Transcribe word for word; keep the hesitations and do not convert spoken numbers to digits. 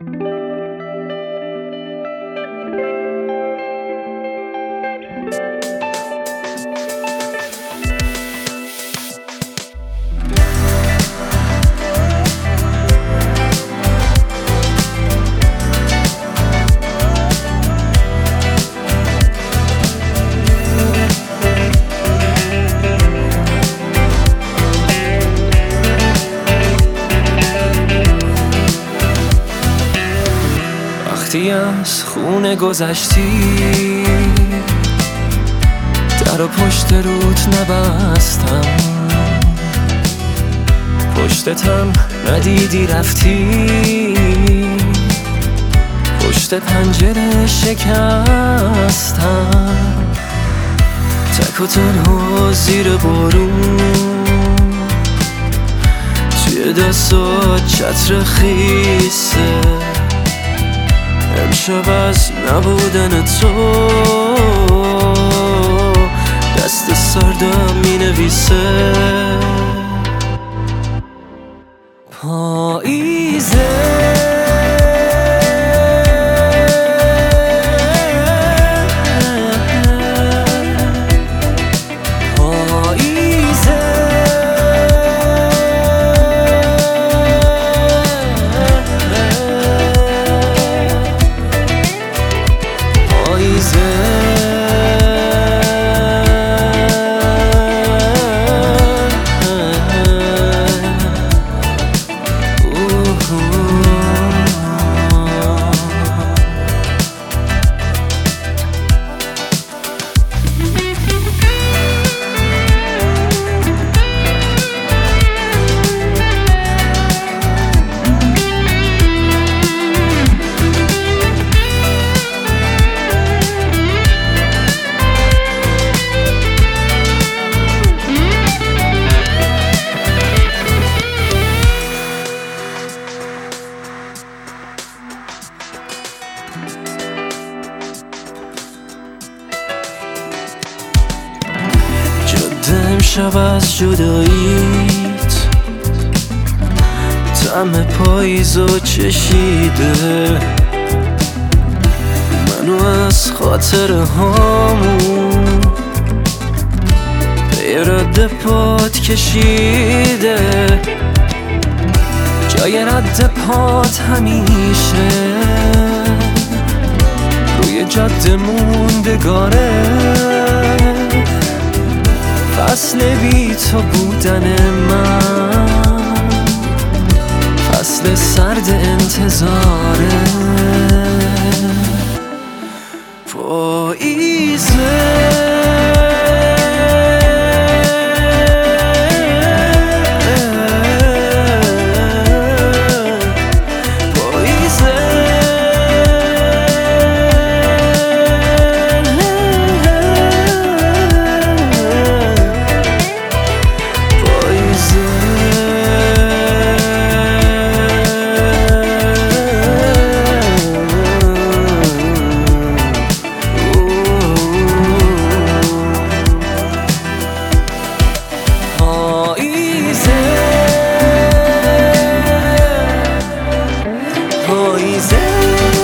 وقتی از خونه گذشتی در و پشت روت نبستم، پشتتم ندیدی رفتی، پشت پنجره شکستم، تک و تنها زیر بارون توی دستات چتر خیسه. امشب از نبودن تو دست سردم می نویسه. پاییزه امشب از جداییت طعم پاییزو چشیده، منو از خاطره هامون به رد پات کشیده. جای رد پات همیشه روی جاده موندگاره، فصل بی تو بودن من فصل سرد انتظاره. پاییزه پاییزه